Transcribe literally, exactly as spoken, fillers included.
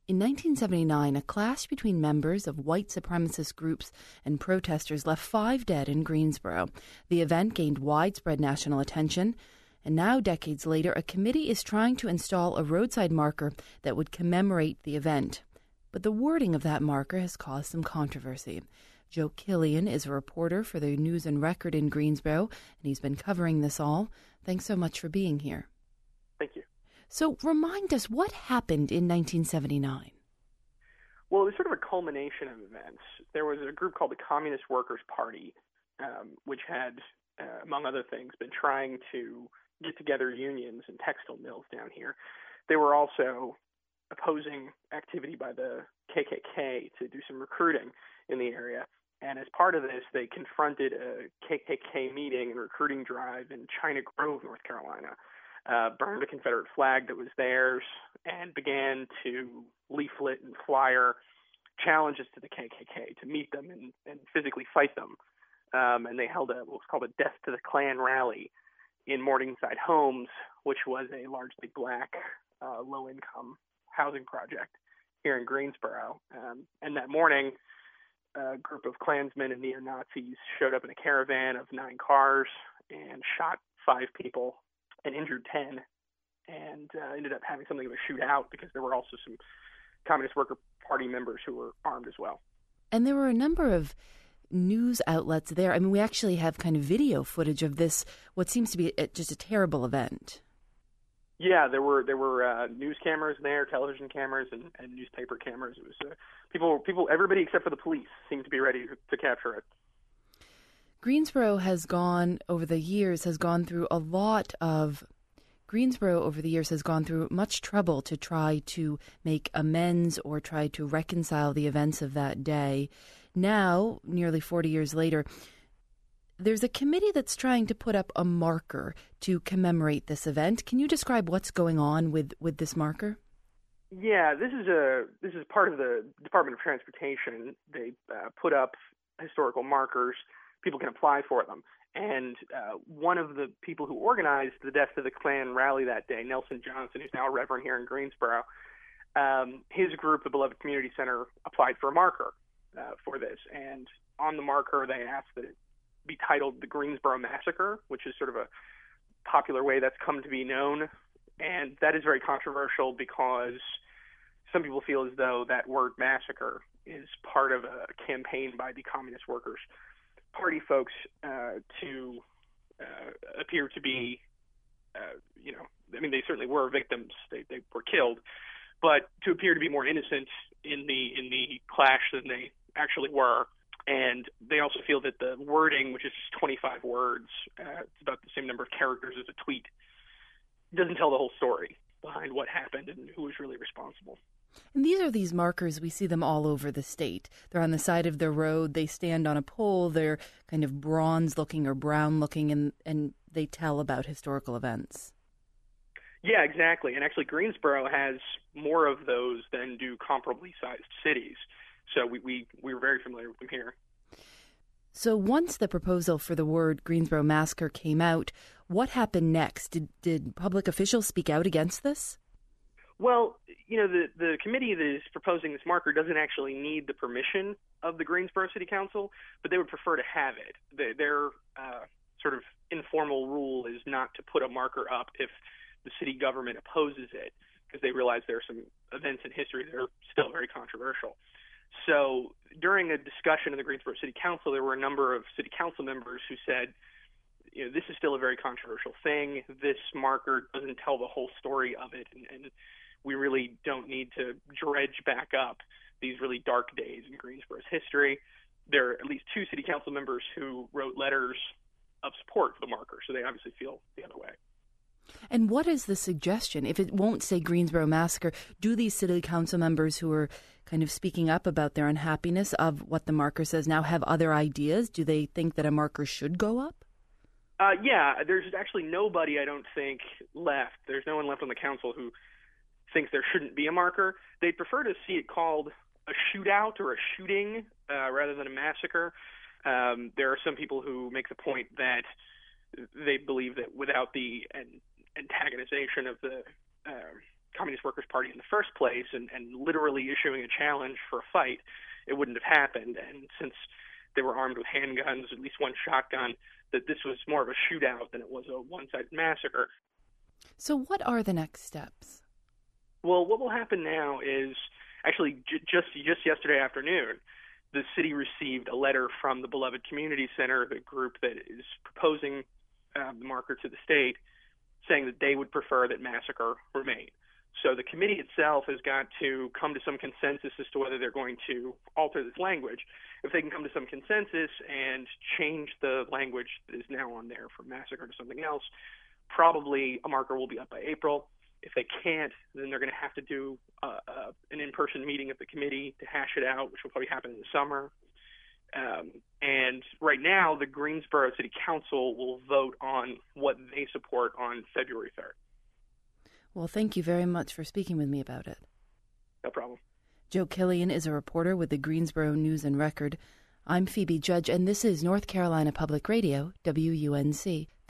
In nineteen seventy-nine, a clash between members of white supremacist groups and protesters left five dead in Greensboro. The event gained widespread national attention, and now, decades later, a committee is trying to install a roadside marker that would commemorate the event. But the wording of that marker has caused some controversy. Joe Killian is a reporter for the News and Record in Greensboro, and he's been covering this all. Thanks so much for being here. Thank you. So remind us, what happened in nineteen seventy-nine? Well, it was sort of a culmination of events. There was a group called the Communist Workers' Party, um, which had, uh, among other things, been trying to get together unions and textile mills down here. They were also opposing activity by the K K K to do some recruiting in the area. And as part of this, they confronted a K K K meeting and recruiting drive in China Grove, North Carolina. Uh, burned a Confederate flag that was theirs, and began to leaflet and flyer challenges to the K K K to meet them and, and physically fight them. Um, and they held a what was called a Death to the Klan rally in Morningside Homes, which was a largely black, uh, low-income housing project here in Greensboro. Um, and that morning, a group of Klansmen and neo-Nazis showed up in a caravan of nine cars and shot five people and injured ten, and uh, ended up having something of a shootout because there were also some Communist Worker Party members who were armed as well. And there were a number of news outlets there. I mean, we actually have kind of video footage of this, what seems to be a, just a terrible event. Yeah, there were there were uh, news cameras there, television cameras, and, and newspaper cameras. It was uh, people, people, everybody except for the police seemed to be ready to, to capture it. Greensboro has gone, over the years, has gone through a lot of, Greensboro over the years has gone through much trouble to try to make amends or try to reconcile the events of that day. Now, nearly forty years later, there's a committee that's trying to put up a marker to commemorate this event. Can you describe what's going on with, with this marker? Yeah, this is a this is part of the Department of Transportation. They uh, put up historical markers. People can apply for them. And uh, one of the people who organized the Death to the Klan rally that day, Nelson Johnson, who's now a reverend here in Greensboro, um, his group, the Beloved Community Center, applied for a marker uh, for this. And on the marker, they asked that it be titled the Greensboro Massacre, which is sort of a popular way that's come to be known. And that is very controversial because some people feel as though that word massacre is part of a campaign by the Communist Workers' Party folks uh, to uh, appear to be, uh, you know, I mean, they certainly were victims; they they were killed, but to appear to be more innocent in the in the clash than they actually were. And they also feel that the wording, which is twenty-five words, uh, it's about the same number of characters as a tweet, doesn't tell the whole story behind what happened and who was really responsible. And these are these markers, we see them all over the state. They're on the side of the road, they stand on a pole, they're kind of bronze-looking or brown-looking, and, and they tell about historical events. Yeah, exactly. And actually, Greensboro has more of those than do comparably sized cities. So we, we, we were very familiar with them here. So once the proposal for the word Greensboro Massacre came out, what happened next? Did, did public officials speak out against this? Well, you know, the, the committee that is proposing this marker doesn't actually need the permission of the Greensboro City Council, but they would prefer to have it. The, their uh, sort of informal rule is not to put a marker up if the city government opposes it, because they realize there are some events in history that are still very controversial. So during a discussion in the Greensboro City Council, there were a number of city council members who said, you know, this is still a very controversial thing. This marker doesn't tell the whole story of it, and, and we really don't need to dredge back up these really dark days in Greensboro's history. There are at least two city council members who wrote letters of support for the marker, so they obviously feel the other way. And what is the suggestion? If it won't say Greensboro Massacre, do these city council members who are kind of speaking up about their unhappiness of what the marker says now have other ideas? Do they think that a marker should go up? Uh, yeah, there's actually nobody, I don't think, left. There's no one left on the council who thinks there shouldn't be a marker. They'd prefer to see it called a shootout or a shooting uh, rather than a massacre. Um, there are some people who make the point that they believe that without the an- antagonization of the uh, Communist Workers' Party in the first place and, and literally issuing a challenge for a fight, it wouldn't have happened. And since they were armed with handguns, at least one shotgun, that this was more of a shootout than it was a one-sided massacre. So what are the next steps? Well, what will happen now is actually j- just just yesterday afternoon, the city received a letter from the Beloved Community Center, the group that is proposing uh, the marker to the state, saying that they would prefer that massacre remain. So the committee itself has got to come to some consensus as to whether they're going to alter this language. If they can come to some consensus and change the language that is now on there from massacre to something else, probably a marker will be up by April. If they can't, then they're going to have to do uh, uh, an in-person meeting of the committee to hash it out, which will probably happen in the summer. Um, and right now, the Greensboro City Council will vote on what they support on February third. Well, thank you very much for speaking with me about it. No problem. Joe Killian is a reporter with the Greensboro News and Record. I'm Phoebe Judge, and this is North Carolina Public Radio, W U N C.